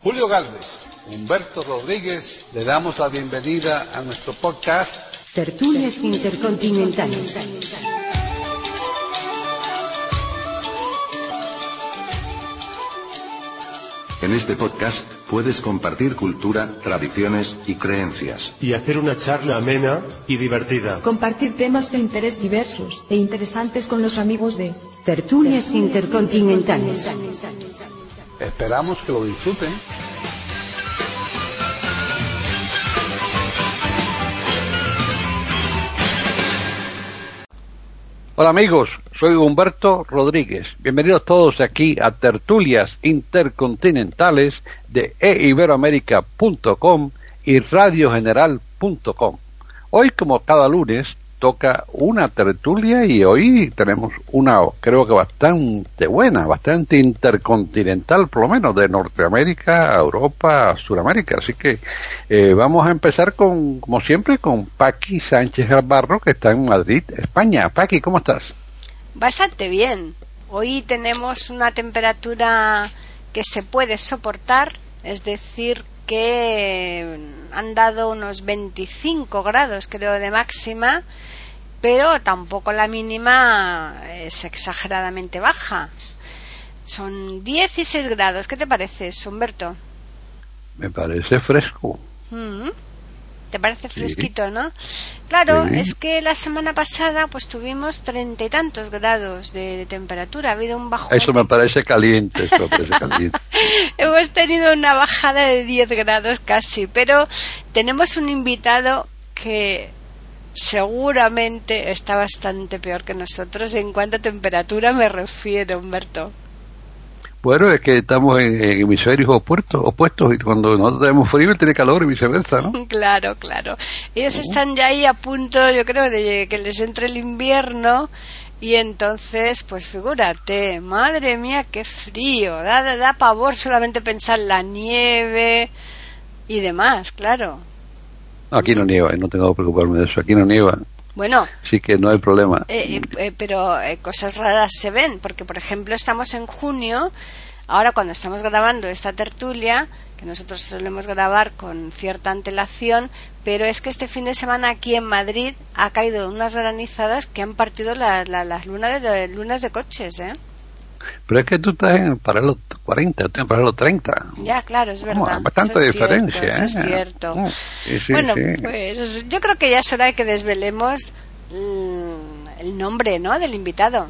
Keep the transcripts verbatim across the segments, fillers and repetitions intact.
Julio Gálvez, Humberto Rodríguez, le damos la bienvenida a nuestro podcast Tertulias Intercontinentales. En este podcast puedes compartir cultura, tradiciones y creencias. Y hacer una charla amena y divertida. Compartir temas de interés diversos e interesantes con los amigos de Tertulias Intercontinentales. Esperamos que lo disfruten. Hola amigos, soy Humberto Rodríguez. Bienvenidos todos aquí a Tertulias Intercontinentales de e iberoamerica punto com y radio general punto com. Hoy, como cada lunes, toca una tertulia y hoy tenemos una, creo que bastante buena, bastante intercontinental, por lo menos, de Norteamérica a Europa a Sudamérica. Así que eh, vamos a empezar con, como siempre, con Paqui Sánchez Albarro, que está en Madrid, España. Paqui, ¿cómo estás? Bastante bien. Hoy tenemos una temperatura que se puede soportar, es decir, que han dado unos veinticinco grados, creo, de máxima, pero tampoco la mínima es exageradamente baja. Son dieciséis grados. ¿Qué te parece, Humberto? Me parece fresco. Mm-hmm. ¿Te parece fresquito, sí, ¿no? Claro, sí. Es que la semana pasada pues tuvimos treinta y tantos grados de, de temperatura. Ha habido un bajón. Eso me parece caliente, eso me parece caliente. Hemos tenido una bajada de diez grados casi, pero tenemos un invitado que seguramente está bastante peor que nosotros en cuanto a temperatura me refiero, Humberto. Bueno, es que estamos en, en hemisferios opuestos, opuestos y cuando nosotros tenemos frío él tiene calor y viceversa, ¿no? Claro, claro. Ellos uh. están ya ahí a punto, yo creo, de que les entre el invierno y entonces, pues figúrate, madre mía, qué frío, da, da, da pavor solamente pensar en la nieve y demás, claro. Aquí no nieva, no tengo que preocuparme de eso, aquí no nieva. Bueno, sí que no hay problema. Eh, eh, pero eh, cosas raras se ven, porque por ejemplo estamos en junio, ahora cuando estamos grabando esta tertulia, que nosotros solemos grabar con cierta antelación, pero es que este fin de semana aquí en Madrid ha caído unas granizadas que han partido la, la, las lunas de, lunas de coches, ¿eh? Pero es que tú estás en paralelo cuarenta, tú en paralelo treinta. Ya, claro, es verdad. Oh, bastante eso es diferencia, cierto, ¿eh? Eso es cierto. Oh, sí, sí, bueno, sí. Pues yo creo que ya es hora de que desvelemos mm, el nombre, ¿no?, del invitado.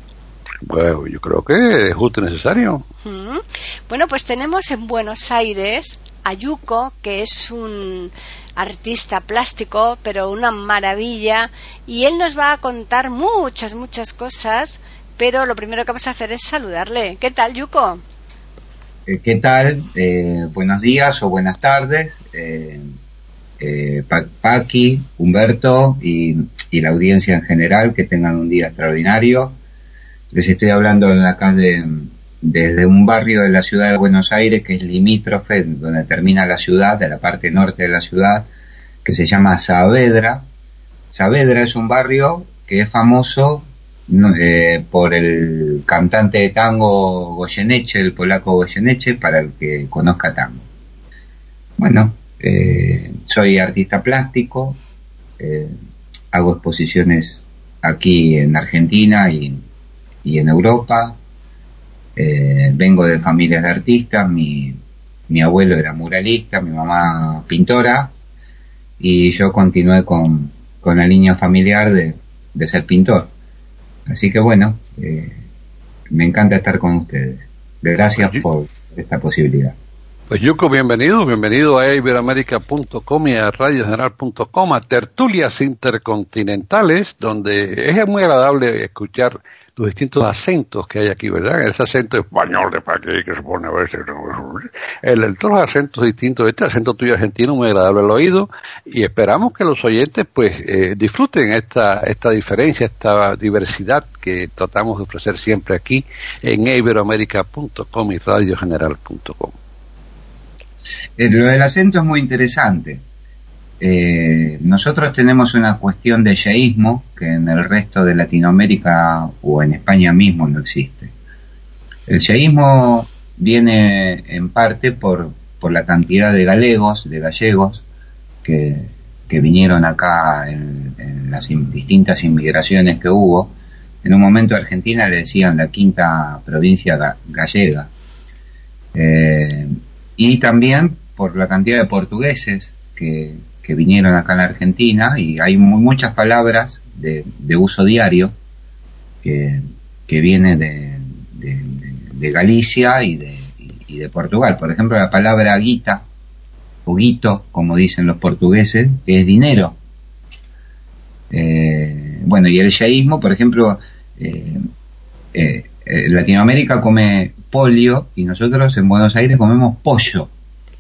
Bueno, yo creo que es justo y necesario. Mm. Bueno, pues tenemos en Buenos Aires a Yuko, que es un artista plástico, pero una maravilla, y él nos va a contar muchas, muchas cosas. Pero lo primero que vamos a hacer es saludarle. ¿Qué tal, Yuko? Eh, ¿Qué tal? Eh, buenos días o buenas tardes. Eh, eh, pa- Paqui, Humberto y, y la audiencia en general, que tengan un día extraordinario. Les estoy hablando de acá de, desde un barrio de la ciudad de Buenos Aires que es limítrofe, donde termina la ciudad, de la parte norte de la ciudad, que se llama Saavedra. Saavedra es un barrio que es famoso No, eh, por el cantante de tango Goyeneche, el polaco Goyeneche, para el que conozca tango. Bueno, eh, soy artista plástico, eh, hago exposiciones aquí en Argentina y, y en Europa, eh, vengo de familias de artistas, mi, mi abuelo era muralista, mi mamá pintora, y yo continué con, con la línea familiar de, de ser pintor. Así que bueno, eh, me encanta estar con ustedes. Gracias pues, por esta posibilidad. Pues Yuko, bienvenido, bienvenido a e iberoamerica punto com y a radio general punto com, a Tertulias Intercontinentales, donde es muy agradable escuchar los distintos acentos que hay aquí, ¿verdad? Ese acento español de Paqui, que se pone a veces, el, el, todos los acentos distintos, este acento tuyo argentino muy agradable al oído, y esperamos que los oyentes pues eh, disfruten esta esta diferencia, esta diversidad que tratamos de ofrecer siempre aquí en e iberoamerica punto com y radio general punto com. Eh, lo del acento es muy interesante. Eh, nosotros tenemos una cuestión de yeísmo que en el resto de Latinoamérica o en España mismo no existe. El yeísmo viene en parte por por la cantidad de galegos, de gallegos, que, que vinieron acá en, en las in, distintas inmigraciones que hubo. En un momento Argentina le decían la quinta provincia ga, gallega. Eh, y también por la cantidad de portugueses que, que vinieron acá en la Argentina, y hay muy, muchas palabras de, de uso diario que, que viene de, de, de, de Galicia y de, y, y de Portugal. Por ejemplo, la palabra guita, o guito, como dicen los portugueses, que es dinero. Eh, bueno, y el yeísmo, por ejemplo, eh, eh, eh, Latinoamérica come pollo y nosotros en Buenos Aires comemos pollo.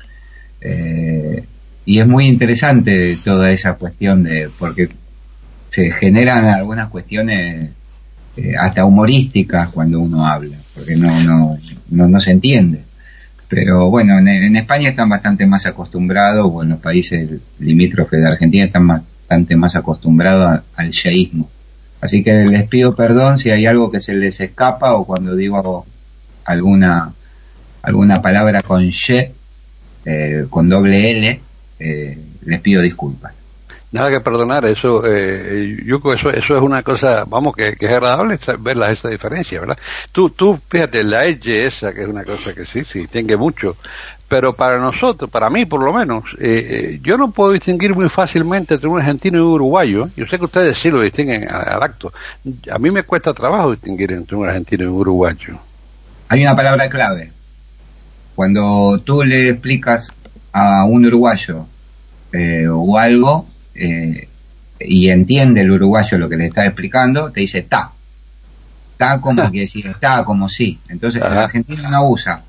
Eh, y es muy interesante toda esa cuestión de, porque se generan algunas cuestiones eh, hasta humorísticas cuando uno habla, porque no no no, no se entiende. Pero bueno, en, en España están bastante más acostumbrados, o en los países limítrofes de Argentina están bastante más acostumbrados a, al yeísmo. Así que les pido perdón si hay algo que se les escapa, o cuando digo alguna alguna palabra con ye, eh, con doble L, eh, les pido disculpas. Nada que perdonar, eso, eh, yo creo que eso, eso es una cosa, vamos, que, que es agradable ver esa diferencia, ¿verdad? Tú, tú, fíjate, la edge esa, que es una cosa que sí, sí, tiene mucho, pero para nosotros, para mí por lo menos, eh, eh, yo no puedo distinguir muy fácilmente entre un argentino y un uruguayo. Yo sé que ustedes sí lo distinguen al, al acto. A mí me cuesta trabajo distinguir entre un argentino y un uruguayo. Hay una palabra clave. Cuando tú le explicas a un uruguayo eh, o algo, Eh, y entiende el uruguayo lo que le está explicando, te dice ta. Ta como que decir ta como sí. Entonces Ajá. El argentino no usa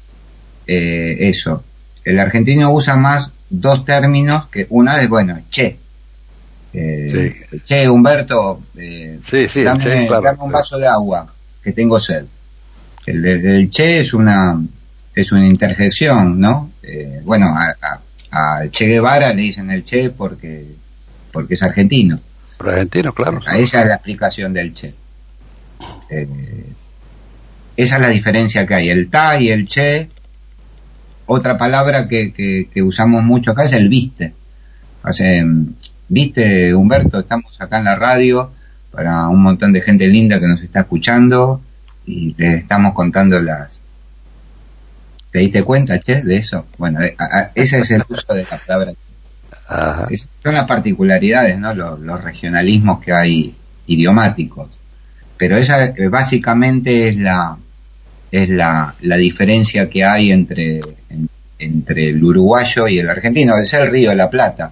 eh, eso. El argentino usa más dos términos, que una es, bueno, che. Eh, sí. Che, Humberto, eh, sí, sí, dame, che, claro, dame un claro. vaso de agua, que tengo sed. El, el, el che es una es una interjección, ¿no? Eh, bueno, a, a a Che Guevara le dicen el Che porque porque es argentino. Pero argentino, claro. A esa es la explicación del Che. Eh, esa es la diferencia que hay. El ta y el Che. Otra palabra que, que, que usamos mucho acá es el viste. Hace, viste, Humberto, estamos acá en la radio para un montón de gente linda que nos está escuchando y les estamos contando las... ¿Te diste cuenta, Che, de eso? Bueno, a, a, ese es el uso de la palabra. Ajá. Es, son las particularidades, ¿no? Los, los regionalismos que hay idiomáticos. Pero esa básicamente es la es la, la diferencia que hay entre en, entre el uruguayo y el argentino. Es el Río de la Plata.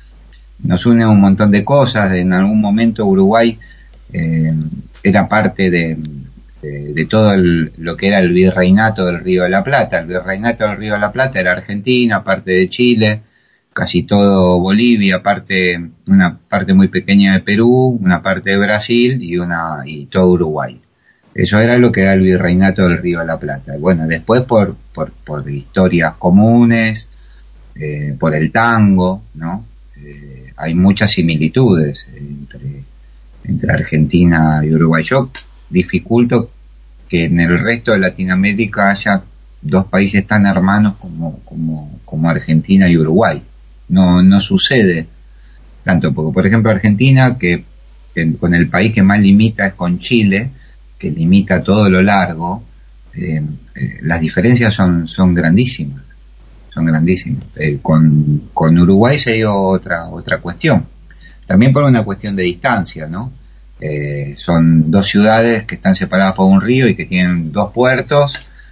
Nos une un montón de cosas. En algún momento Uruguay eh, era parte de De, de todo el, lo que era el virreinato del Río de la Plata. El virreinato del Río de la Plata era Argentina, parte de Chile, casi todo Bolivia, parte, una parte muy pequeña de Perú, una parte de Brasil y una, y todo Uruguay. Eso era lo que era el virreinato del Río de la Plata. Bueno, después por, por, por historias comunes, eh, por el tango, ¿no? Eh, hay muchas similitudes entre, entre Argentina y Uruguay. Yo dificulto que en el resto de Latinoamérica haya dos países tan hermanos como como como Argentina y Uruguay. No no sucede tanto, porque por ejemplo Argentina, que, que con el país que más limita es con Chile, que limita todo lo largo, eh, eh, las diferencias son son grandísimas, son grandísimas. Eh, con con Uruguay se dio otra otra cuestión, también por una cuestión de distancia, ¿no? Eh, son dos ciudades que están separadas por un río y que tienen dos puertos,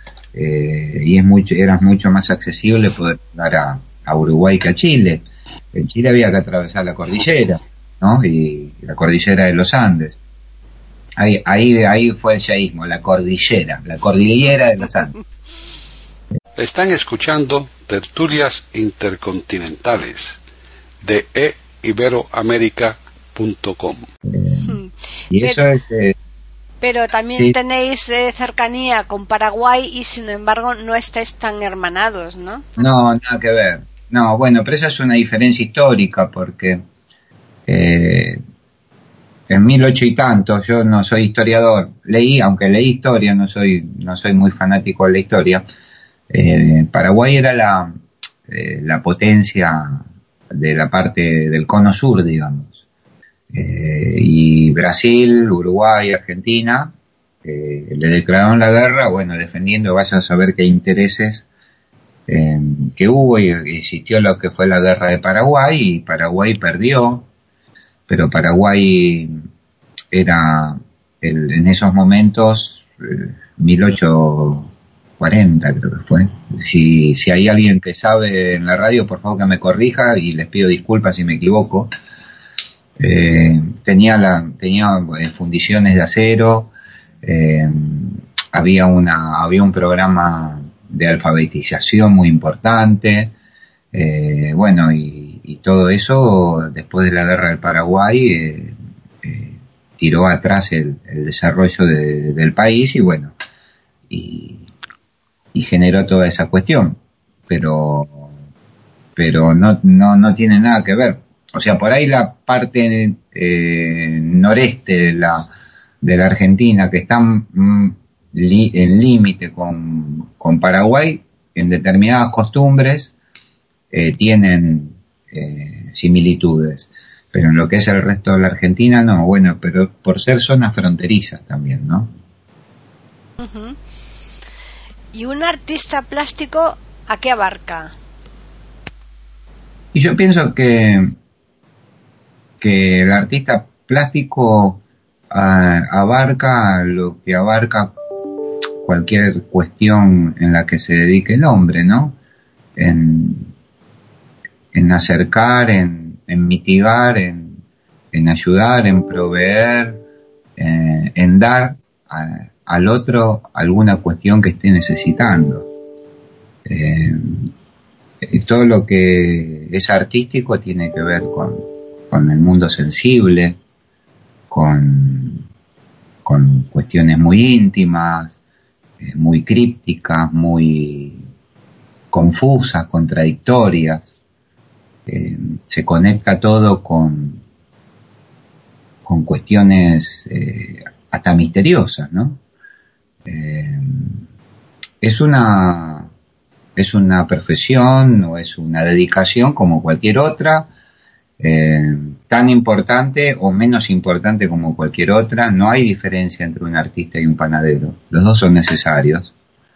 eh, y es mucho, era mucho más accesible poder llegar a, a Uruguay que a Chile. En Chile había que atravesar la cordillera, ¿no? Y, y la cordillera de los Andes. Ahí, ahí, ahí fue el yeísmo, la cordillera, la cordillera de los Andes. Están escuchando Tertulias Intercontinentales de e iberoamerica punto com. Eh, y eso pero, es eh, pero también sí. Tenéis eh, cercanía con Paraguay y sin embargo no estáis tan hermanados, ¿no? No, nada que ver. No, bueno, pero esa es una diferencia histórica porque eh, en mil ocho y tantos, yo no soy historiador, leí, aunque leí historia, no soy no soy muy fanático de la historia. eh, Paraguay era la eh, la potencia de la parte del cono sur, digamos. Eh, y Brasil, Uruguay, Argentina, eh, le declararon la guerra, bueno, defendiendo, vaya a saber qué intereses eh, que hubo, y existió lo que fue la guerra de Paraguay, y Paraguay perdió, pero Paraguay era el, en esos momentos eh, mil ochocientos cuarenta creo que fue. Si, si hay alguien que sabe en la radio, por favor que me corrija, y les pido disculpas si me equivoco. Eh, tenía la, tenía eh, fundiciones de acero, eh, había una, había un programa de alfabetización muy importante, eh, bueno, y, y todo eso después de la guerra del Paraguay eh, eh, tiró atrás el, el desarrollo de, del país, y bueno, y y generó toda esa cuestión, pero pero no no no tiene nada que ver. O sea, por ahí la parte eh, noreste de la de la Argentina, que está mm, li, en límite con con Paraguay, en determinadas costumbres eh, tienen eh, similitudes, pero en lo que es el resto de la Argentina no. Bueno, pero por ser zonas fronterizas también, ¿no? Uh-huh. ¿Y un artista plástico a qué abarca? Y yo pienso que que el artista plástico uh, abarca lo que abarca cualquier cuestión en la que se dedique el hombre, ¿no? En, en acercar, en, en mitigar, en, en ayudar, en proveer, eh, en dar a, al otro alguna cuestión que esté necesitando. Eh, todo lo que es artístico tiene que ver con, con el mundo sensible, con, con cuestiones muy íntimas, eh, muy crípticas, muy confusas, contradictorias. Eh, se conecta todo con, con cuestiones eh, hasta misteriosas, ¿no? Eh, es una es una profesión o es una dedicación como cualquier otra, eh, tan importante o menos importante como cualquier otra. No hay diferencia entre un artista y un panadero, los dos son necesarios.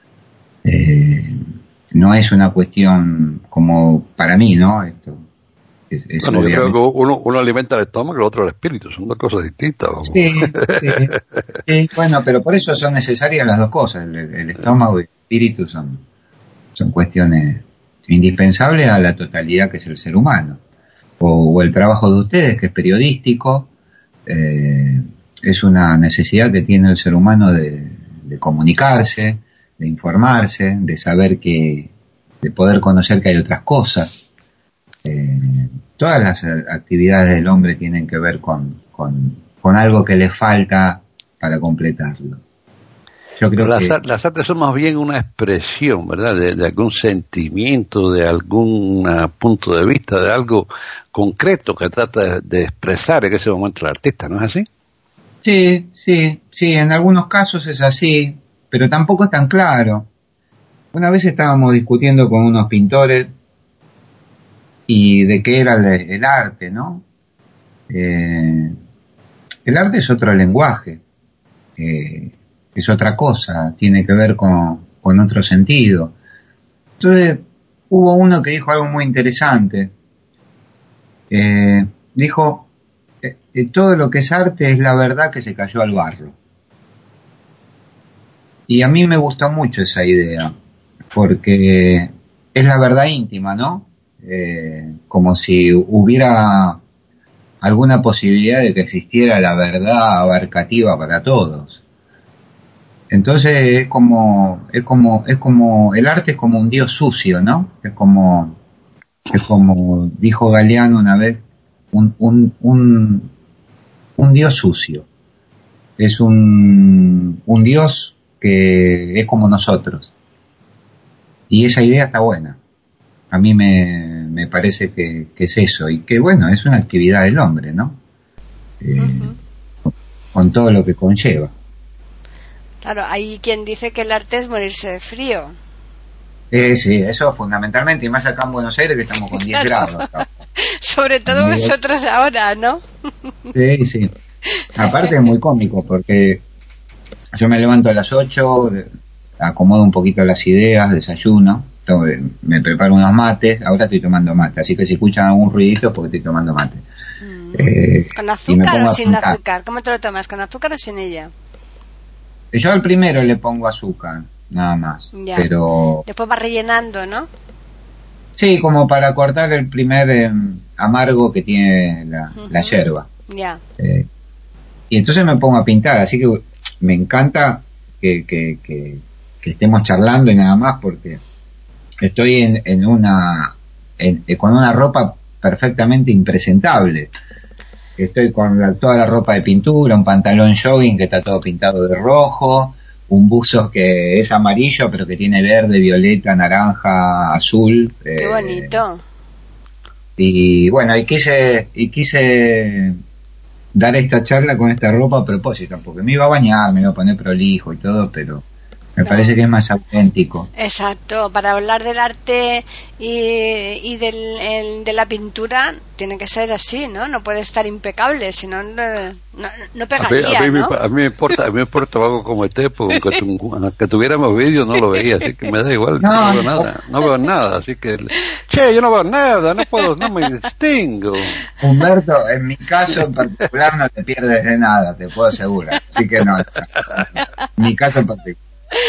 Eh, no es una cuestión como para mí, ¿no? Esto es, es bueno, obviamente... yo creo que uno, uno alimenta el estómago y el otro el espíritu, son dos cosas distintas. ¿Cómo? Sí, sí, sí, bueno, pero por eso son necesarias las dos cosas, el, el estómago y el espíritu son, son cuestiones indispensables a la totalidad que es el ser humano. O, o el trabajo de ustedes, que es periodístico, eh, es una necesidad que tiene el ser humano de, de comunicarse, de informarse, de saber que, de poder conocer que hay otras cosas. Eh, todas las actividades del hombre tienen que ver con, con, con algo que le falta para completarlo. Yo creo las, que las artes son más bien una expresión, ¿verdad? De, de algún sentimiento, de algún uh, punto de vista, de algo concreto que trata de, de expresar en ese momento el artista, ¿no es así? Sí, sí, sí, en algunos casos es así, pero tampoco es tan claro. Una vez estábamos discutiendo con unos pintores y de qué era el, el arte, ¿no? Eh, el arte es otro lenguaje, eh, es otra cosa, tiene que ver con, con otro sentido. Entonces, hubo uno que dijo algo muy interesante. Eh, dijo, eh, eh, todo lo que es arte es la verdad que se cayó al barro. Y a mí me gusta mucho esa idea, porque es la verdad íntima, ¿no? Eh, como si hubiera alguna posibilidad de que existiera la verdad abarcativa para todos. Entonces es como, es como, es como, el arte es como un dios sucio, ¿no? Es como, es como dijo Galeano una vez, un, un, un, un dios sucio. Es un, un dios que es como nosotros. Y esa idea está buena. A mí me, me parece que, que es eso, y que bueno, es una actividad del hombre, ¿no? Eh, uh-huh. con, con todo lo que conlleva. Claro, hay quien dice que el arte es morirse de frío. Eh, sí, eso fundamentalmente, y más acá en Buenos Aires que estamos con diez Claro. grados. Acá. Sobre todo Muy- vosotros ahora, ¿no? Sí, sí. Aparte es muy cómico porque yo me levanto a las ocho, acomodo un poquito las ideas, desayuno, to- me preparo unos mates, ahora estoy tomando mate, así que si escuchan algún ruidito es porque estoy tomando mate. Mm. Eh, ¿Con y me azúcar pongo o a sin pintar. azúcar? ¿Cómo te lo tomas? ¿Con azúcar o sin ella? Yo al primero le pongo azúcar, nada más, Ya. pero Después vas rellenando, ¿no? sí, como para cortar el primer eh, amargo que tiene la, la Ujú. yerba. Ya. Eh, y entonces me pongo a pintar, así que me encanta que, que, que, que estemos charlando y nada más porque estoy en, en una en- eh, con una ropa perfectamente impresentable. Estoy con la- toda la ropa de pintura, un pantalón jogging que está todo pintado de rojo, un buzo que es amarillo pero que tiene verde, violeta, naranja, azul. Qué eh, bonito. y bueno, y quise y quise dar esta charla con esta ropa a propósito, porque me iba a bañar, me iba a poner prolijo y todo, pero me No. parece que es más auténtico. Exacto, para hablar del arte y, y del, el- de la pintura tiene que ser así, ¿no? No puede estar impecable, si no, no, no no A mí, pegaría, a mí me, ¿no? a mí me importa, a mí me importa algo como este, porque aunque, tu- aunque tuviéramos vídeo no lo veía, así que me da igual, no, No, veo no. nada, no veo nada, así que, che, yo no veo nada, no puedo, no me distingo. Humberto, en mi caso en particular no te pierdes de nada, te puedo asegurar. Así que no, en mi caso en particular.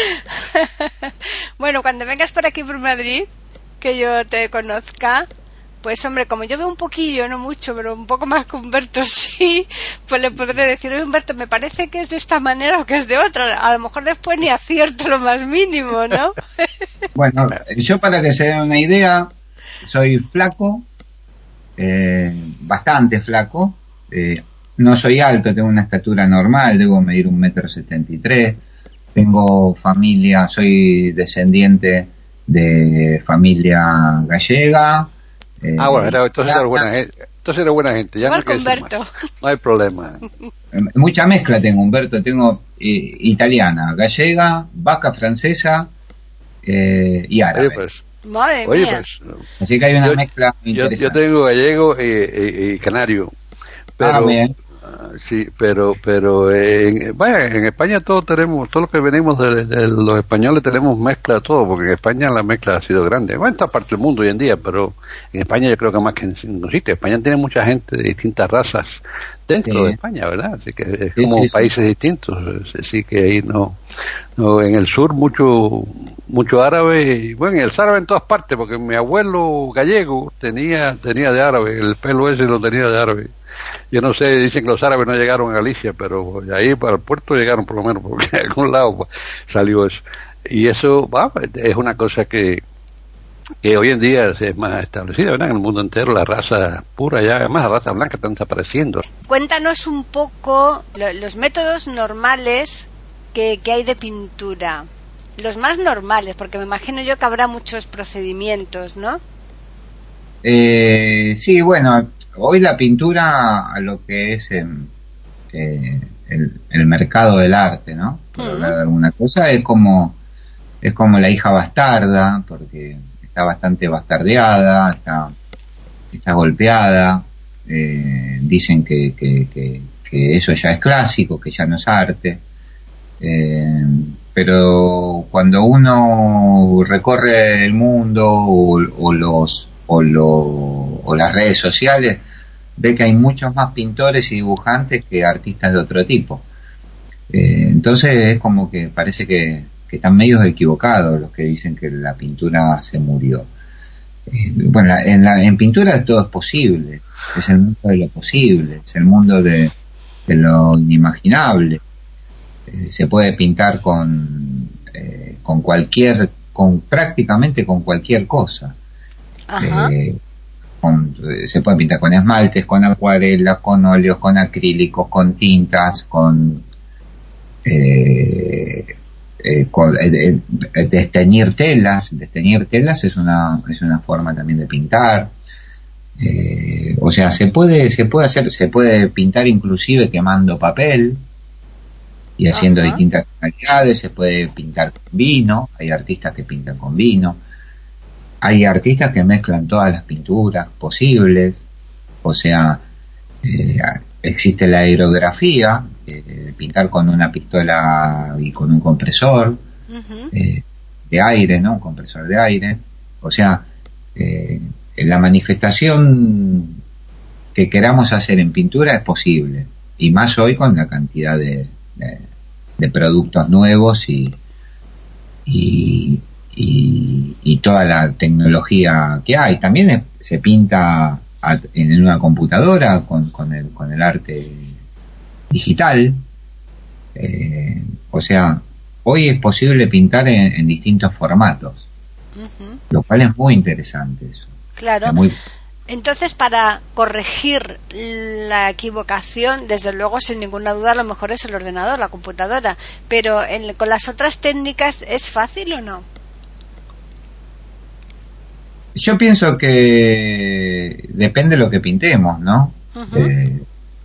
Bueno, cuando vengas por aquí por Madrid, que yo te conozca, pues hombre, como yo veo un poquillo, no mucho, pero un poco más que Humberto sí, pues le podré decir, oye Humberto, me parece que es de esta manera o que es de otra. A lo mejor después ni acierto lo más mínimo, ¿no? Bueno, yo para que se den una idea, soy flaco, eh, bastante flaco, eh, no soy alto, tengo una estatura normal, debo medir un metro setenta y tres, tengo familia, soy descendiente de familia gallega. eh, Ah, bueno, era, entonces era plata. buena gente, entonces era buena gente, ya Igual no hay que que decir Humberto. más. No hay problema. Mucha mezcla tengo, Humberto, tengo eh, italiana, gallega, vasca, francesa eh, y árabe. Oye, pues, Madre oye, mía. pues, Así que hay una yo, mezcla yo, interesante. yo tengo gallego y, y- y canario, pero Ah, bien. ah, sí, pero pero eh, en, vaya, en España todos tenemos, todo lo que venimos de, de los españoles tenemos mezcla de todo, porque en España la mezcla ha sido grande, bueno, en esta parte del mundo hoy en día, pero en España yo creo que más que en ningún sitio. España tiene mucha gente de distintas razas dentro Sí. de España, ¿verdad? Así que es Sí, como sí, sí. países distintos, así que ahí no, no, en el sur mucho mucho árabe, y bueno, el árabe en todas partes, porque mi abuelo gallego tenía tenía de árabe, el pelo ese lo tenía de árabe. Yo no sé, dicen que los árabes no llegaron a Galicia, pero de ahí para el puerto llegaron por lo menos, porque de algún lado pues, salió eso. Y eso va, es una cosa que que hoy en día es más establecida, ¿verdad? En el mundo entero la raza pura ya, además la raza blanca están desapareciendo. Cuéntanos un poco lo- los métodos normales que, que hay de pintura. Los más normales, porque me imagino yo que habrá muchos procedimientos, ¿no? Eh, sí, bueno, hoy la pintura a lo que es em, eh, el, el mercado del arte, ¿no? Por Ujú. hablar de alguna cosa, es como es como la hija bastarda, porque está bastante bastardeada, está, está golpeada, eh, dicen que, que, que, que eso ya es clásico, que ya no es arte. Eh, pero cuando uno recorre el mundo o, o los o, lo, o las redes sociales, ve que hay muchos más pintores y dibujantes que artistas de otro tipo. Eh, entonces es como que parece que, que están medios equivocados los que dicen que la pintura se murió. Eh, bueno, la- en, la, en pintura todo es posible, es el mundo de lo posible, es el mundo de, de lo inimaginable. Eh, se puede pintar con eh, con cualquier, con prácticamente con cualquier cosa. Ajá. Eh, con- eh, se puede pintar con esmaltes, con acuarelas, con óleos, con acrílicos, con tintas, con eh, eh, con eh, eh, desteñir telas. Desteñir telas es una es una forma también de pintar. Eh, o sea, se puede se puede hacer, se puede pintar inclusive quemando papel y haciendo Ajá. distintas tonalidades. Se puede pintar con vino, hay artistas que pintan con vino. hay artistas que mezclan todas las pinturas posibles, o sea, eh, existe la aerografía, eh, pintar con una pistola y con un compresor uh-huh. eh, de aire, ¿no? Un compresor de aire, o sea, eh, la manifestación que queramos hacer en pintura es posible, y más hoy con la cantidad de, de, de productos nuevos y, y, y, y toda la tecnología que hay. También es, se pinta a, en una computadora con, con, el, con el arte digital, eh, o sea, hoy es posible pintar en, en distintos formatos, uh-huh. lo cual es muy interesante eso. Claro. Muy... Entonces, para corregir la equivocación, desde luego, sin ninguna duda, a lo mejor es el ordenador, la computadora. Pero en, con las otras técnicas, ¿es fácil o no? Yo pienso que depende de lo que pintemos, ¿no? Uh-huh. Eh,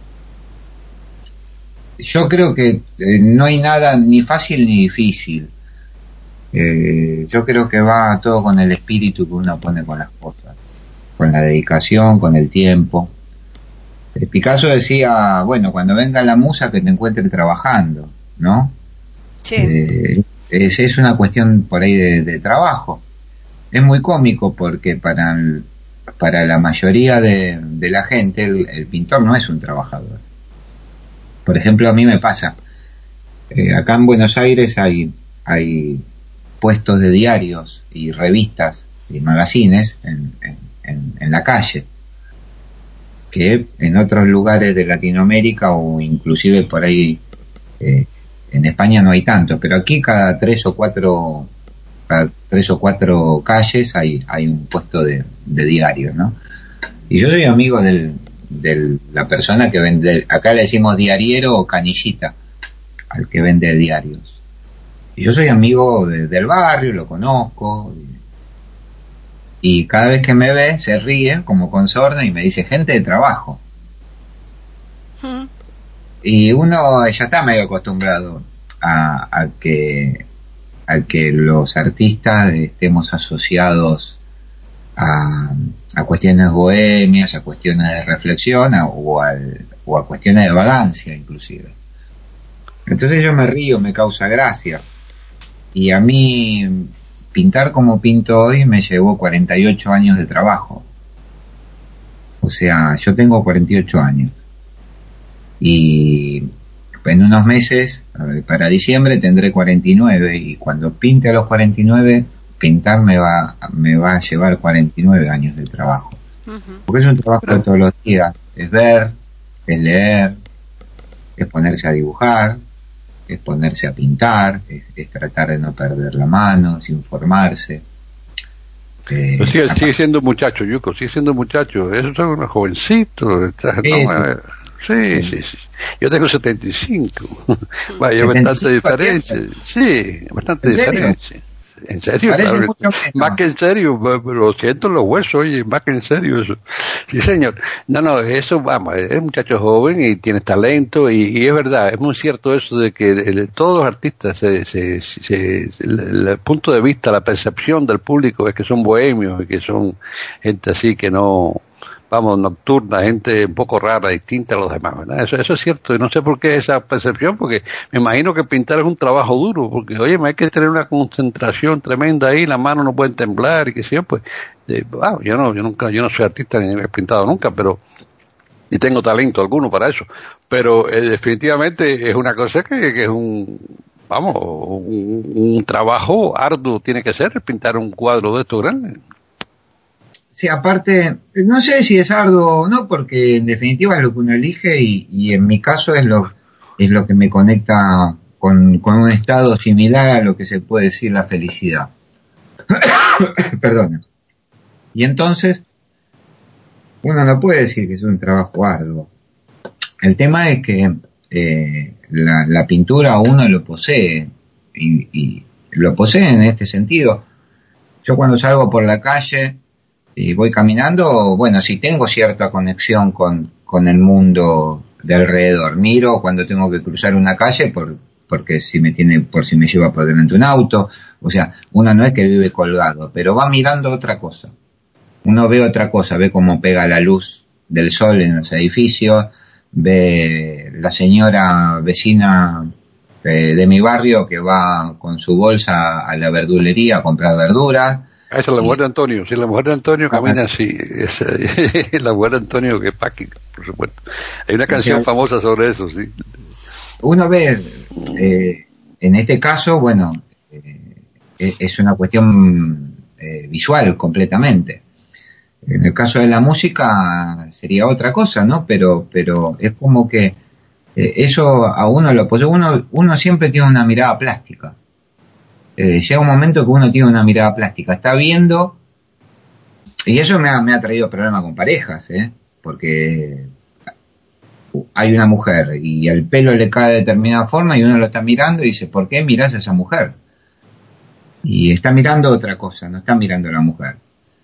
yo creo que eh, no hay nada ni fácil ni difícil. Eh, yo creo que va todo con el espíritu que uno pone con las cosas, con la dedicación, con el tiempo. Eh, Picasso decía, bueno, cuando venga la musa que te encuentre trabajando, ¿no? Sí. Eh, es, es una cuestión por ahí de, de trabajo. Es muy cómico porque para el, para la mayoría de, de la gente el, el pintor no es un trabajador. Por ejemplo, a mí me pasa, eh, acá en Buenos Aires hay hay puestos de diarios y revistas y magazines en, en, en, en la calle, que en otros lugares de Latinoamérica o inclusive por ahí eh, en España no hay tanto, pero aquí cada tres o cuatro cada tres o cuatro calles hay hay un puesto de, de diarios, ¿no? Y yo soy amigo del de la persona que vende, acá le decimos diariero o canillita al que vende diarios, y yo soy amigo de, del barrio, lo conozco, y, y cada vez que me ve se ríe como con sorna y me dice gente de trabajo. ¿Sí? Y uno ya está medio acostumbrado a, a que a que los artistas estemos asociados a, a cuestiones bohemias, a cuestiones de reflexión, a, o, al, o a cuestiones de vagancia inclusive. Entonces yo me río, me causa gracia, y a mí pintar como pinto hoy me llevó cuarenta y ocho años de trabajo. O sea, yo tengo cuarenta y ocho años y en unos meses, para diciembre, tendré cuarenta y nueve, y cuando pinte a los cuarenta y nueve, pintar me va me va a llevar cuarenta y nueve años de trabajo. Uh-huh. Porque es un trabajo de todos los días, es ver, es leer, es ponerse a dibujar, es ponerse a pintar, es, es tratar de no perder la mano, es informarse. Eh, pues sigue, sigue siendo muchacho, Yuko, sigue siendo muchacho, eso es un jovencito, está, no, Sí, sí, sí. Yo tengo setenta y cinco. Vaya, bastante diferencia. Sí, bastante diferencia. En serio, claro, más que en serio, lo siento en los huesos, oye, más que en serio eso. Sí, señor. No, no, eso, vamos, es un muchacho joven y tiene talento, y, y es verdad, es muy cierto eso de que el, todos los artistas, se, se, se, el, el punto de vista, la percepción del público es que son bohemios y que son gente así que no, vamos, nocturna, gente un poco rara, distinta a los demás, ¿verdad? Eso, eso es cierto, y no sé por qué esa percepción, porque me imagino que pintar es un trabajo duro, porque, oye, hay que tener una concentración tremenda ahí, las manos no pueden temblar, y que sé yo, pues, eh, wow, yo no, yo nunca, yo no soy artista ni he pintado nunca, pero, y tengo talento alguno para eso, pero eh, definitivamente es una cosa que, que es un, vamos, un, un trabajo arduo tiene que ser pintar un cuadro de estos grandes. Sí, aparte, no sé si es arduo o no, porque en definitiva es lo que uno elige, y, y en mi caso es lo es lo que me conecta con, con un estado similar a lo que se puede decir la felicidad. Perdona. Y entonces, uno no puede decir que es un trabajo arduo. El tema es que eh, la, la pintura uno lo posee, y, y lo posee en este sentido. Yo cuando salgo por la calle y voy caminando, bueno, si tengo cierta conexión con, con el mundo de alrededor. Miro cuando tengo que cruzar una calle por, porque si me tiene, por si me lleva por delante un auto, o sea, uno no es que vive colgado, pero va mirando otra cosa. Uno ve otra cosa, ve cómo pega la luz del sol en los edificios, ve la señora vecina eh, de mi barrio que va con su bolsa a la verdulería a comprar verduras. Esa es la mujer de Antonio, si la mujer de Antonio camina así, es la mujer de Antonio que Paqui, por supuesto. Hay una canción famosa sobre eso, sí. Uno ve, eh, en este caso, bueno, eh, es una cuestión eh, visual completamente. En el caso de la música sería otra cosa, ¿no? Pero, pero es como que eh, eso a uno lo posee, uno, uno siempre tiene una mirada plástica. Eh, llega un momento que uno tiene una mirada plástica, está viendo, y eso me ha, me ha traído problemas con parejas, ¿eh? Porque hay una mujer y el pelo le cae de determinada forma y uno lo está mirando y dice, ¿por qué miras a esa mujer? Y está mirando otra cosa, no está mirando a la mujer.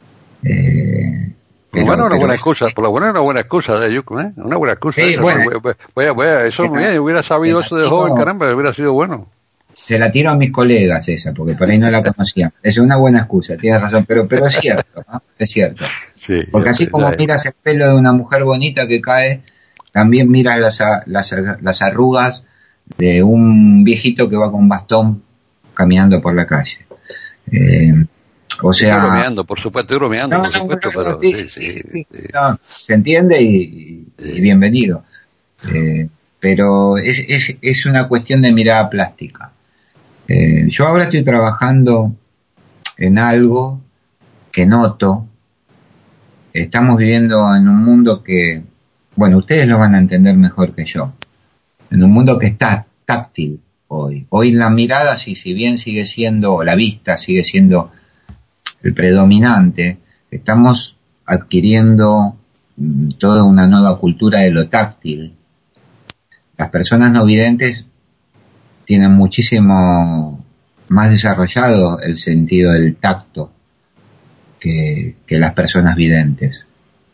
Eh, por lo menos una buena excusa, por lo menos una buena excusa de Yuko, ¿eh? Una buena excusa. Sí, bueno, voy a, voy a, eso me hubiera sabido eso de joven, caramba, hubiera sido bueno. Se la tiro a mis colegas esa, porque por ahí no la conocían. Es una buena excusa, tienes razón, pero pero es cierto, ¿no? Es cierto. Sí, porque así como ya miras el pelo de una mujer bonita que cae, también miras las, las, las arrugas de un viejito que va con bastón caminando por la calle. Eh, o sea... Estoy bromeando, por supuesto, estoy bromeando, no, por supuesto, no, no, pero... Sí, sí, sí, sí, sí, sí. No, se entiende y, y, y bienvenido. Eh, pero es, es, es una cuestión de mirada plástica. Eh, yo ahora estoy trabajando en algo que noto. Estamos viviendo en un mundo que, bueno, ustedes lo van a entender mejor que yo. En un mundo que está táctil hoy. Hoy la mirada, sí, si bien sigue siendo, o la vista sigue siendo el predominante, estamos adquiriendo mm, toda una nueva cultura de lo táctil. Las personas no videntes tienen muchísimo más desarrollado el sentido del tacto que, que las personas videntes.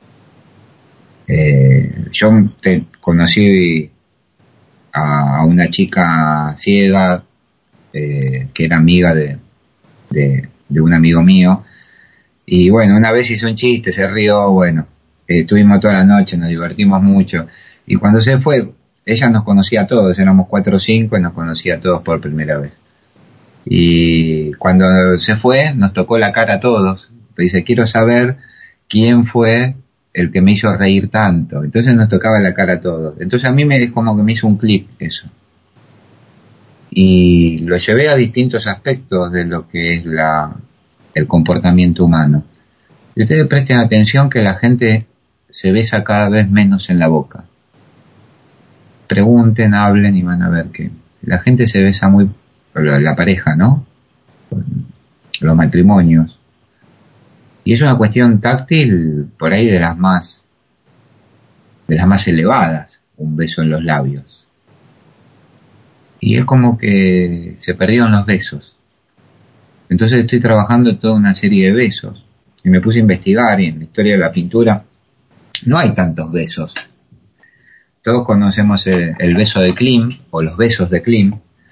Eh, yo te conocí a, a una chica ciega eh, que era amiga de, de, de un amigo mío, y bueno, una vez hizo un chiste, se rió, bueno, eh, estuvimos toda la noche, nos divertimos mucho, y cuando se fue, ella nos conocía a todos, éramos cuatro o cinco y nos conocía a todos por primera vez. Y cuando se fue, nos tocó la cara a todos. Dice, quiero saber quién fue el que me hizo reír tanto. Entonces nos tocaba la cara a todos. Entonces a mí me como que me hizo un clic eso. Y lo llevé a distintos aspectos de lo que es la el comportamiento humano. Y ustedes presten atención que la gente se besa cada vez menos en la boca. Pregunten, hablen y van a ver que la gente se besa muy, la, la pareja, ¿no? Los matrimonios. Y es una cuestión táctil por ahí de las más, de las más elevadas, un beso en los labios. Y es como que se perdieron los besos. Entonces estoy trabajando toda una serie de besos. Y me puse a investigar, y en la historia de la pintura no hay tantos besos. Todos conocemos el, el beso de Klim, o los besos de Klim,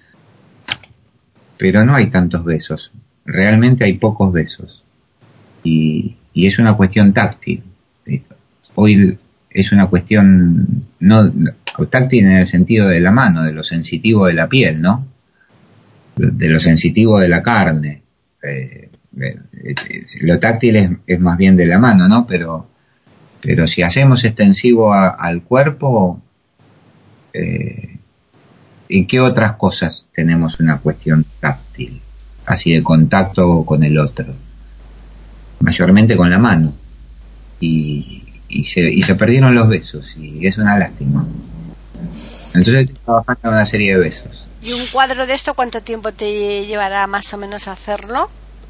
pero no hay tantos besos. Realmente hay pocos besos. Y, y es una cuestión táctil. Hoy es una cuestión no táctil en el sentido de la mano, de lo sensitivo de la piel, ¿no? De lo sensitivo de la carne. Eh, eh, eh, lo táctil es, es más bien de la mano, ¿no? Pero, pero si hacemos extensivo a, al cuerpo, Eh, ¿en qué otras cosas tenemos una cuestión táctil? Así de contacto con el otro. Mayormente con la mano. Y, y, se, y se perdieron los besos. Y es una lástima. Entonces estoy trabajando en una serie de besos. ¿Y un cuadro de esto cuánto tiempo te llevará más o menos hacerlo?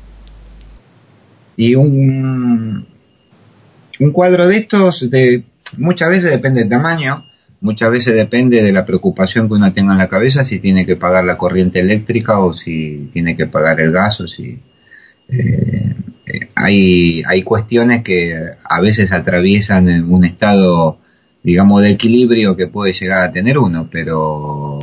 Y un, un cuadro de estos, de, muchas veces depende del tamaño. Muchas veces depende de la preocupación que uno tenga en la cabeza, si tiene que pagar la corriente eléctrica o si tiene que pagar el gas o si... Eh, hay, hay cuestiones que a veces atraviesan un estado, digamos, de equilibrio que puede llegar a tener uno, pero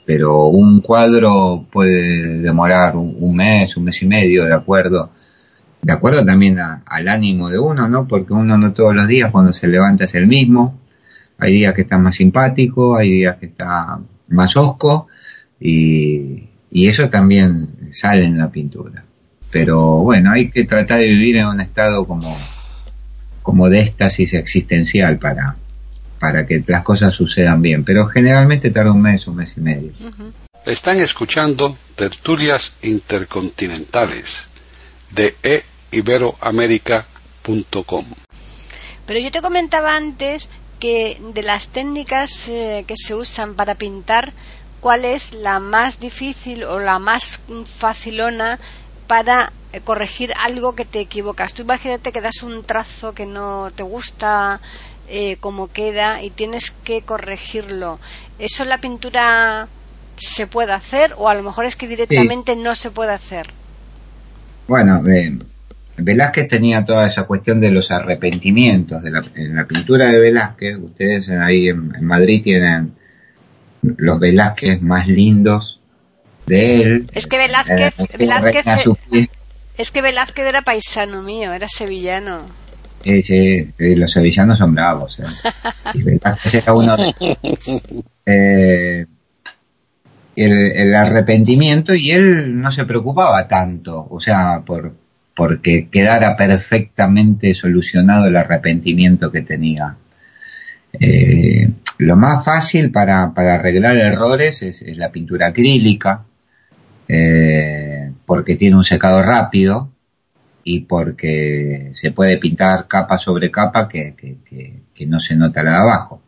pero un cuadro puede demorar un, un mes, un mes y medio, de acuerdo, de acuerdo también a, al ánimo de uno, ¿no? Porque uno no todos los días cuando se levanta es el mismo. Hay días que está más simpático, hay días que está más hosco, y, y eso también sale en la pintura. Pero bueno, hay que tratar de vivir en un estado como, como de éxtasis existencial para, para que las cosas sucedan bien. Pero generalmente tarda un mes, un mes y medio. Uh-huh. Están escuchando Tertulias Intercontinentales de e iberoamerica punto com. Pero yo te comentaba antes que de las técnicas eh, que se usan para pintar, ¿cuál es la más difícil o la más facilona para eh, corregir algo que te equivocas? Tú imagínate que das un trazo que no te gusta eh, como queda y tienes que corregirlo. ¿Eso en la pintura se puede hacer o a lo mejor es que directamente sí. no se puede hacer? Bueno, eh, Velázquez tenía toda esa cuestión de los arrepentimientos. De la, en la pintura de Velázquez, ustedes ahí en, en Madrid tienen los Velázquez más lindos de él. Es que Velázquez, eh, Velázquez eh, es que Velázquez era paisano mío, era sevillano. Sí, sí, los sevillanos son bravos. Eh. Y Velázquez era uno de eh, el, el arrepentimiento, y él no se preocupaba tanto, o sea, por porque quedara perfectamente solucionado el arrepentimiento que tenía. Eh, lo más fácil para, para arreglar errores es, es la pintura acrílica, eh, porque tiene un secado rápido y porque se puede pintar capa sobre capa que, que, que, que no se nota la de abajo.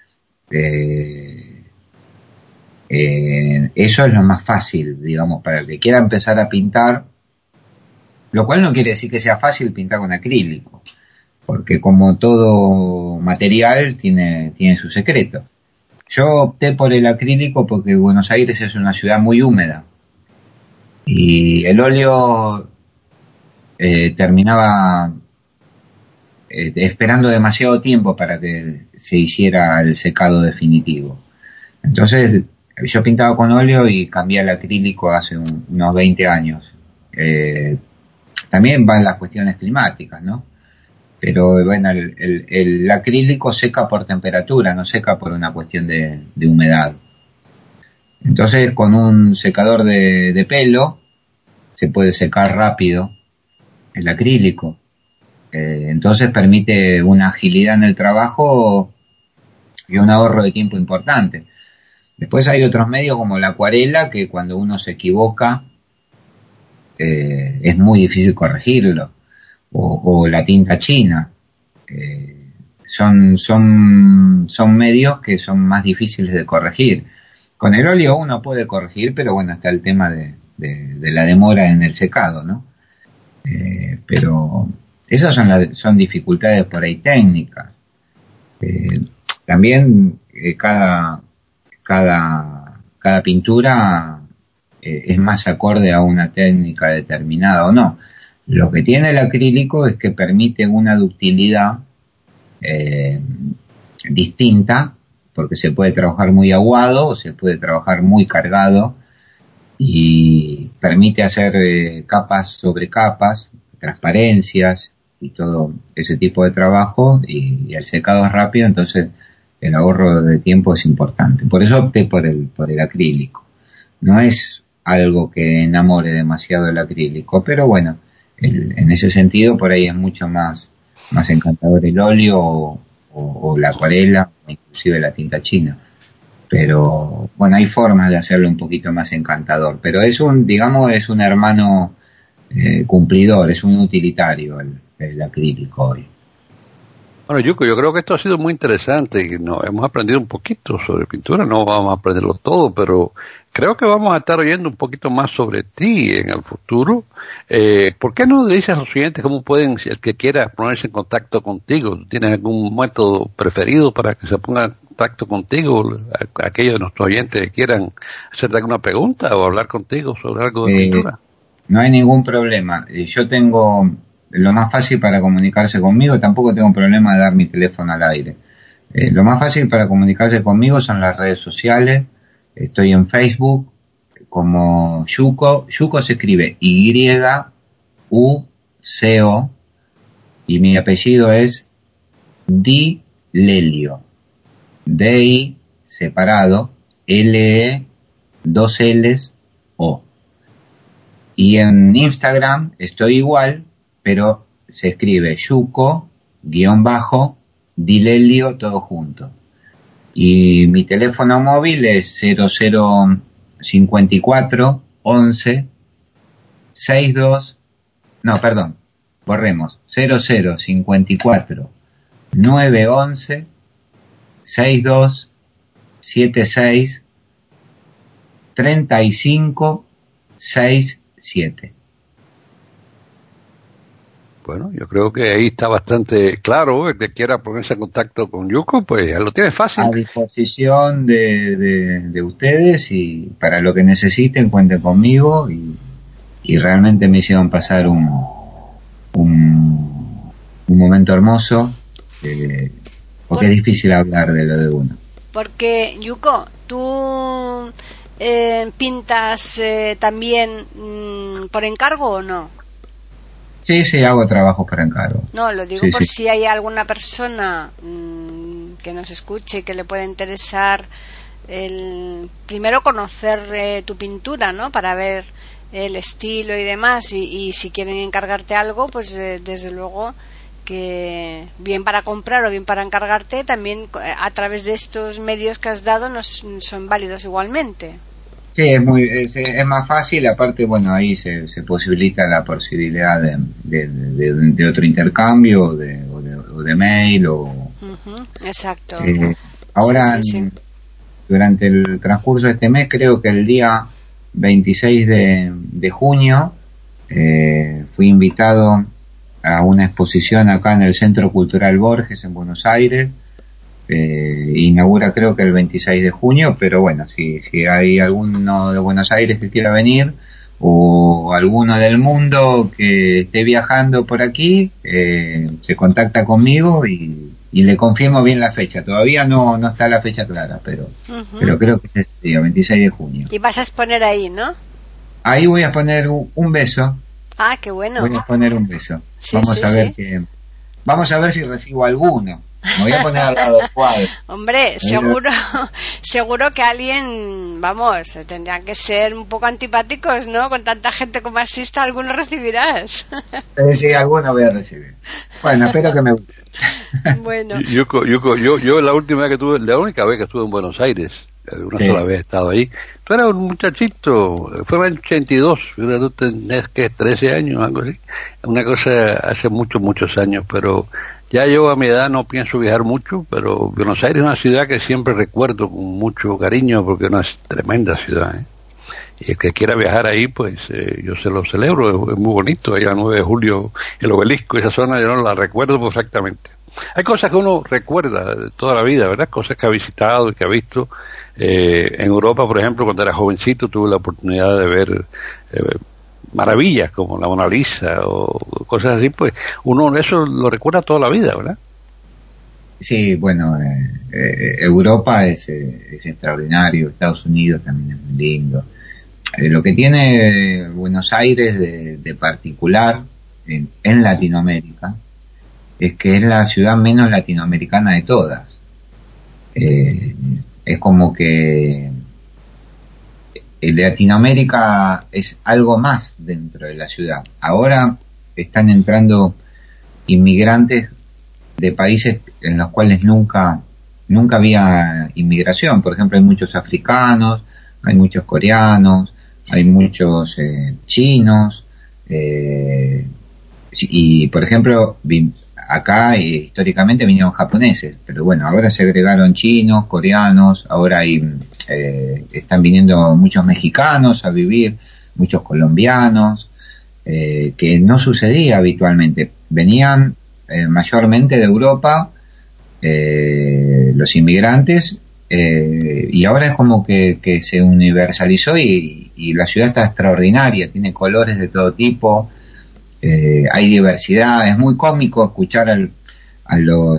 Eh, eh, eso es lo más fácil, digamos, para el que quiera empezar a pintar. Lo cual no quiere decir que sea fácil pintar con acrílico, porque como todo material tiene, tiene su secreto. Yo opté por el acrílico porque Buenos Aires es una ciudad muy húmeda y el óleo eh, terminaba eh, esperando demasiado tiempo para que se hiciera el secado definitivo. Entonces yo pintaba con óleo y cambié al acrílico hace un, unos veinte años. Eh, También van las cuestiones climáticas, ¿no? Pero bueno, el, el, el acrílico seca por temperatura, no seca por una cuestión de, de humedad. Entonces, con un secador de, de pelo se puede secar rápido el acrílico. Eh, entonces permite una agilidad en el trabajo y un ahorro de tiempo importante. Después hay otros medios como la acuarela, que cuando uno se equivoca Eh, es muy difícil corregirlo, o, o la tinta china. Eh, son, son, son medios que son más difíciles de corregir. Con el óleo uno puede corregir, pero bueno, está el tema de, de, de la demora en el secado, ¿no? Eh, pero esas son, la, son dificultades por ahí técnicas. Eh, también eh, cada, cada, cada pintura es más acorde a una técnica determinada o no. Lo que tiene el acrílico es que permite una ductilidad eh, distinta, porque se puede trabajar muy aguado o se puede trabajar muy cargado, y permite hacer eh, capas sobre capas, transparencias y todo ese tipo de trabajo, y, y el secado es rápido, entonces el ahorro de tiempo es importante. Por eso opté por el, por el acrílico. No es algo que enamore demasiado el acrílico, pero bueno, el, en ese sentido por ahí es mucho más, más encantador el óleo o, o, o la acuarela, o inclusive la tinta china. Pero bueno, hay formas de hacerlo un poquito más encantador, pero es un, digamos, es un hermano eh, cumplidor, es un utilitario el, el acrílico hoy. Bueno, Yuko, yo creo que esto ha sido muy interesante y nos hemos aprendido un poquito sobre pintura. No vamos a aprenderlo todo, pero creo que vamos a estar oyendo un poquito más sobre ti en el futuro. Eh, ¿Por qué no le dices a los oyentes cómo pueden, si el que quiera ponerse en contacto contigo? ¿Tienes algún método preferido para que se ponga en contacto contigo? A, a aquellos de nuestros oyentes que quieran hacerte alguna pregunta o hablar contigo sobre algo de eh, pintura. No hay ningún problema. Yo tengo lo más fácil para comunicarse conmigo, tampoco tengo problema de dar mi teléfono al aire. Eh, lo más fácil para comunicarse conmigo son las redes sociales. Estoy en Facebook como Yuko. Yuko se escribe Y U C O y mi apellido es Di Lelio. D I separado, L E dos L's O. Y en Instagram estoy igual, pero se escribe Yuko guión bajo Di Lelio todo junto. Y mi teléfono móvil es cero cero cincuenta y cuatro once sesenta y dos, no, perdón, borremos, cero cero cincuenta y cuatro nueve once sesenta y dos setenta y seis treinta y cinco sesenta y siete. Bueno, yo creo que ahí está bastante claro. El que quiera ponerse en contacto con Yuko, pues ya lo tiene fácil. A disposición de, de, de ustedes, y para lo que necesiten cuenten conmigo, y, y realmente me hicieron pasar un un, un momento hermoso, eh, porque Por, es difícil hablar de lo de uno. Porque, Yuko, tú eh, pintas eh, también mmm, por encargo o no? Sí, sí, hago trabajo por encargo. No, lo digo sí, por sí. si hay alguna persona mmm, que nos escuche, que le pueda interesar el primero conocer eh, tu pintura, ¿no? Para ver el estilo y demás, y, y si quieren encargarte algo, pues eh, desde luego que bien para comprar o bien para encargarte, también a través de estos medios que has dado nos son válidos igualmente. Sí, es muy es, es más fácil. Aparte, bueno, ahí se, se posibilita la posibilidad de, de, de, de otro intercambio, de, o, de, o de mail o uh-huh, exacto. Eh, ahora, sí, sí, sí. Durante el transcurso de este mes, creo que el día veintiséis de, de junio eh, fui invitado a una exposición acá en el Centro Cultural Borges en Buenos Aires. Eh, inaugura creo que el veintiséis de junio, pero bueno, si, si hay alguno de Buenos Aires que quiera venir, o alguno del mundo que esté viajando por aquí, eh, se contacta conmigo y, y le confirmo bien la fecha. Todavía no, no está la fecha clara, pero, uh-huh. pero creo que es el día veintiséis de junio. Y vas a exponer ahí, ¿no? Ahí voy a poner un, un beso. Ah, qué bueno. Voy a poner un beso. Sí, vamos sí, a ver sí. que, vamos a ver si recibo alguno. Me voy a poner al lado del cuadro. Hombre, seguro, seguro que alguien, vamos, tendrían que ser un poco antipáticos, ¿no? Con tanta gente como asista, alguno recibirás. Sí, sí, alguno voy a recibir. Bueno, espero que me guste. Bueno. Yo, yo, yo, yo la última vez que tuve, la única vez que estuve en Buenos Aires, una sí. sola vez he estado ahí. Tú eras un muchachito, fue en el ochenta y dos, tú tenés que trece años, algo así. Una cosa hace muchos, muchos años, pero ya yo a mi edad no pienso viajar mucho, pero Buenos Aires es una ciudad que siempre recuerdo con mucho cariño porque es una tremenda ciudad, ¿eh? Y el que quiera viajar ahí, pues eh, yo se lo celebro, es, es muy bonito, ahí a nueve de julio, el obelisco, esa zona yo no la recuerdo perfectamente. Hay cosas que uno recuerda de toda la vida, ¿verdad? Cosas que ha visitado y que ha visto. Eh, en Europa, por ejemplo, cuando era jovencito, tuve la oportunidad de ver eh, maravillas como la Mona Lisa o cosas así, pues uno eso lo recuerda toda la vida, ¿verdad? Sí, bueno, eh, eh, Europa es, eh, es extraordinario, Estados Unidos también es muy lindo. Eh, lo que tiene Buenos Aires de, de particular en, en Latinoamérica es que es la ciudad menos latinoamericana de todas. Eh, es como que Latinoamérica es algo más dentro de la ciudad. Ahora están entrando inmigrantes de países en los cuales nunca nunca había inmigración. Por ejemplo, hay muchos africanos, hay muchos coreanos, hay muchos eh, chinos, eh, y por ejemplo acá eh, históricamente vinieron japoneses, pero bueno, ahora se agregaron chinos, coreanos, ahora hay eh, están viniendo muchos mexicanos a vivir, muchos colombianos, eh, que no sucedía habitualmente. Venían eh, mayormente de Europa eh, los inmigrantes, eh, y ahora es como que, que se universalizó y, y la ciudad está extraordinaria, tiene colores de todo tipo. Eh, hay diversidad, es muy cómico escuchar al, a los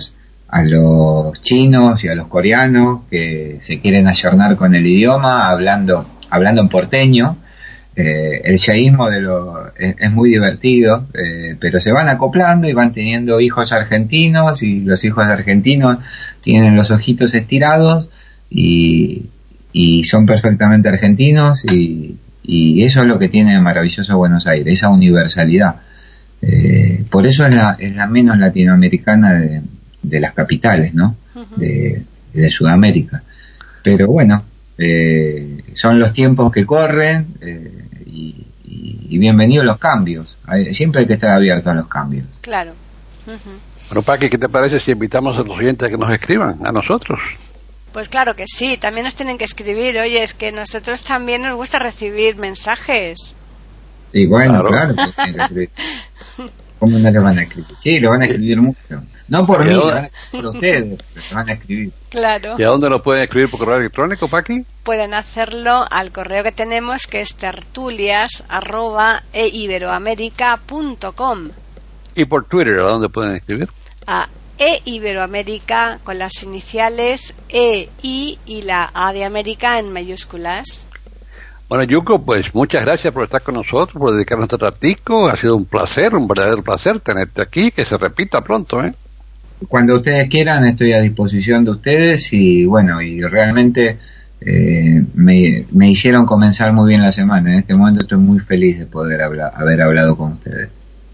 a los chinos y a los coreanos que se quieren ayornar con el idioma hablando hablando en porteño. Eh, el yaísmo de lo, es, es muy divertido, eh, pero se van acoplando y van teniendo hijos argentinos, y los hijos de argentinos tienen los ojitos estirados y, y son perfectamente argentinos, y, y eso es lo que tiene de maravilloso Buenos Aires, esa universalidad. Eh, por eso es la, es la menos latinoamericana de, de las capitales, ¿no? Uh-huh. de, de Sudamérica. Pero bueno, eh, son los tiempos que corren, eh, y, y, y bienvenidos los cambios. Siempre hay que estar abierto a los cambios. Claro. Uh-huh. Bueno, Paqui, ¿qué te parece si invitamos a los oyentes a que nos escriban a nosotros? Pues claro que sí, también nos tienen que escribir. Oye, es que nosotros también nos gusta recibir mensajes. Sí, bueno, claro, claro que ¿cómo no le van a escribir? Sí, lo van a escribir mucho. No por mí, lo van a escribir por ustedes, pero lo van a escribir. Claro. ¿Y a dónde lo pueden escribir? ¿Por correo electrónico, Paqui? Pueden hacerlo al correo que tenemos, que es tertulias arroba e iberoamerica punto com. ¿Y por Twitter, a dónde pueden escribir? A eiberoamerica, con las iniciales E, I y la A de América en mayúsculas. Bueno, Yuko, pues muchas gracias por estar con nosotros, por dedicarnos este ratico. Ha sido un placer, un verdadero placer tenerte aquí, que se repita pronto, ¿eh? Cuando ustedes quieran, estoy a disposición de ustedes, y bueno, y realmente eh, me, me hicieron comenzar muy bien la semana. En este momento estoy muy feliz de poder hablar, haber hablado con ustedes.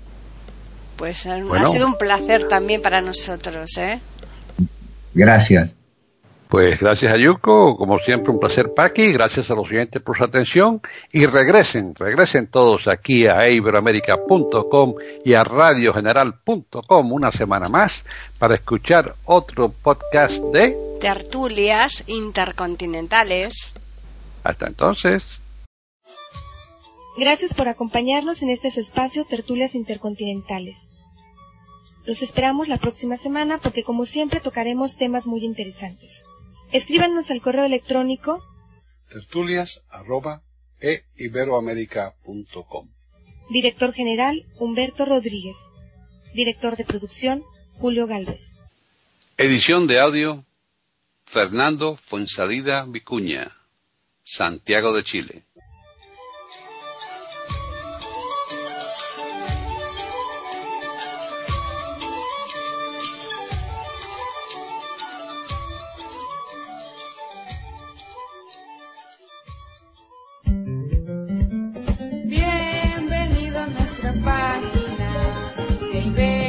Pues ha, bueno. ha sido un placer también para nosotros, ¿eh? Gracias. Pues gracias a Yuko, como siempre un placer, Paqui, gracias a los oyentes por su atención, y regresen, regresen todos aquí a e iberoamerica punto com y a radio general punto com una semana más para escuchar otro podcast de Tertulias Intercontinentales. Hasta entonces. Gracias por acompañarnos en este su espacio Tertulias Intercontinentales. Los esperamos la próxima semana porque, como siempre, tocaremos temas muy interesantes. Escríbanos al correo electrónico tertulias arroba e iberoamerica punto com. Director General Humberto Rodríguez. Director de Producción Julio Gálvez. Edición de audio Fernando Fuensalida Vicuña, Santiago de Chile. Bienvenido a nuestra página de